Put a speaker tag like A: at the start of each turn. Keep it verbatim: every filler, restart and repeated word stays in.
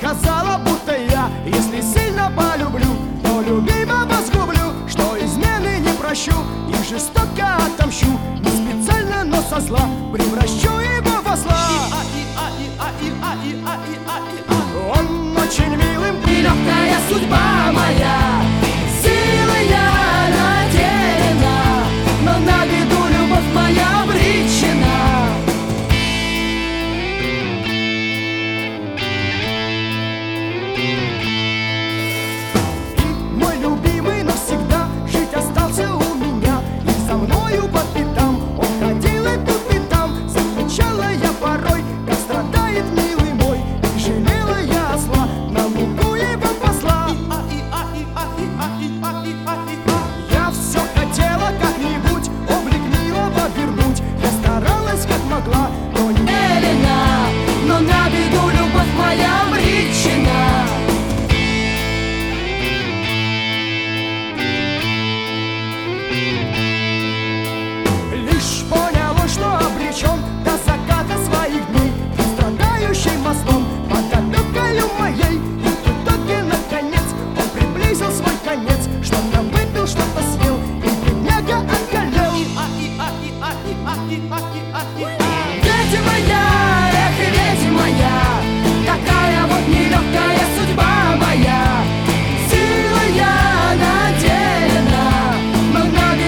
A: сказала, будто я, если сильно полюблю, то любимого сгублю, что измены не прощу и жестоко отомщу. Не специально, но со зла превращу его в осла. Он очень милым и легкая судьба моя. Силой я наделена, но на беду любовь моя обречена. И мой любимый навсегда жить остался у меня, и за мною по пятам он ходил и тут и там. Замечала я порой, как страдает милый мой, и жалела я осла, на муку его посла. Я все хотела как-нибудь облик милого вернуть, я старалась как могла, но не велена, но на беду любовь моя обречена. Лишь поняла, что обречен до заката своих дней, страдающий мостом под опекою моей. И в итоге, наконец, он приблизил свой конец, что-то выпил, что-то съел, и бедняга околел. Ведьма я,